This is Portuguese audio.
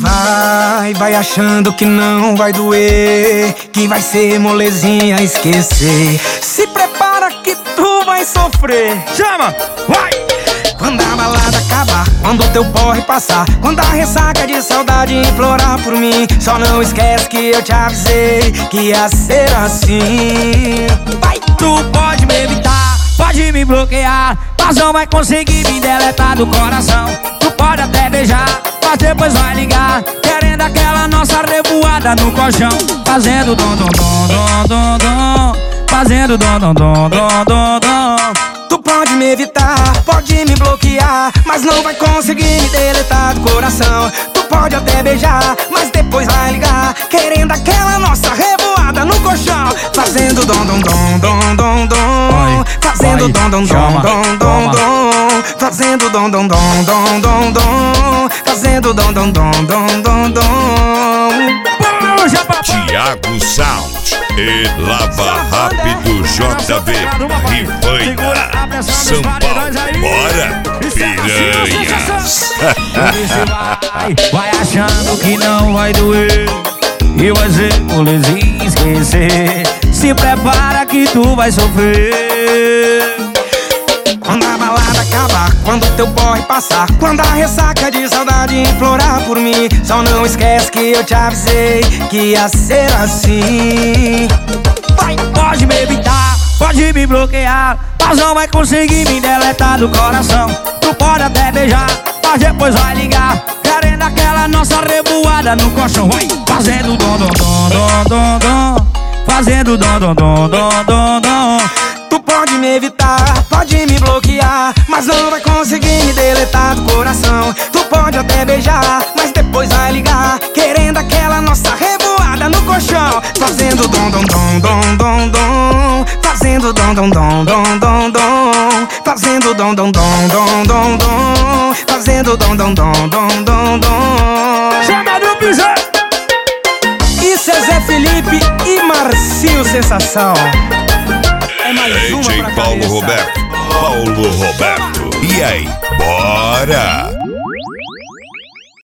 Vai achando que não vai doer, que vai ser molezinha esquecer. Se prepara que tu vai sofrer. Chama, vai! Quando a balada acabar, quando o teu porre passar, quando a ressaca de saudade implorar por mim, só não esquece que eu te avisei que ia ser assim. Vai! Tu pode me evitar, pode me bloquear, mas não vai conseguir me deletar do coração. Tu pode até beijar, mas depois vai ligar, querendo aquela nossa revoada no colchão. Fazendo dom dom dom dom dom dom, fazendo dom dom dom dom dom dom. Tu pode me evitar, pode me bloquear, mas não vai conseguir me deletar do coração. Tu pode até beijar, mas depois vai ligar, querendo aquela nossa revoada no colchão. Fazendo dom dom dom dom dom dom, fazendo dom dom dom dom dom dom, fazendo dom dom dom dom dom dom, fazendo dom dom dom dom dom dom. Thiago Sound e Lava Rápido JV Rifaina, São Paulo. Bora, piranhas! Vai achando que não vai doer e vai ser molezinha esquecer. Se prepara que tu vai sofrer. Quando a balada acabar, quando teu porre passar, quando a ressaca de saudade implorar por mim, só não esquece que eu te avisei que ia ser assim. Vai! Pode me evitar, pode me bloquear, mas não vai conseguir me deletar do coração. Tu pode até beijar, mas depois vai ligar, querendo aquela nossa revoada no colchão. Vai! Fazendo dom dom dom dom dom dom, fazendo dom dom dom dom dom dom. Tu pode me evitar, pode me bloquear, mas não vai conseguir me deletar do coração. Tu pode até beijar, mas depois vai ligar, querendo aquela nossa revoada no colchão. Fazendo dom dom dom dom dom dom, fazendo dom dom dom dom dom dom, fazendo dom dom dom dom dom dom, fazendo dom dom dom dom dom dom. Chama do piseiro! Isso é Zé Felipe e Marcinho Sensação. É mais uma DJ pra Paulo cabeça. Roberto. E aí, bora!